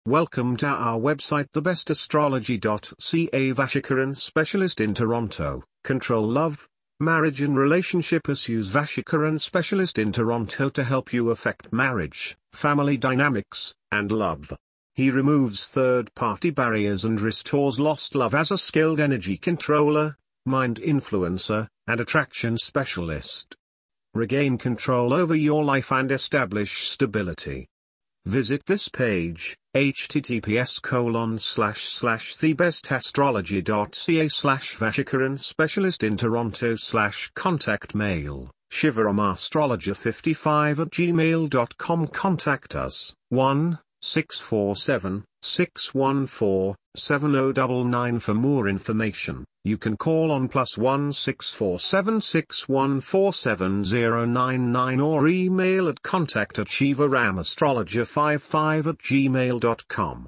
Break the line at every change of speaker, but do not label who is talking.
Welcome to our website thebestastrology.ca. Vashikaran specialist in Toronto. Control love, marriage and relationship issues. Vashikaran specialist in Toronto to help you affect marriage, family dynamics, and love. He removes third-party barriers and restores lost love as a skilled energy controller, mind influencer, and attraction specialist. Regain control over your life and establish stability. Visit this page, https://thebestastrology.ca/Vashikaran specialist in Toronto /contact mail, shivarastrologer55@gmail.com. Contact us, 1-647-614-7099 for more information. You can call on +1 647 614 7099 or email at contact@shivarastrologer55@gmail.com.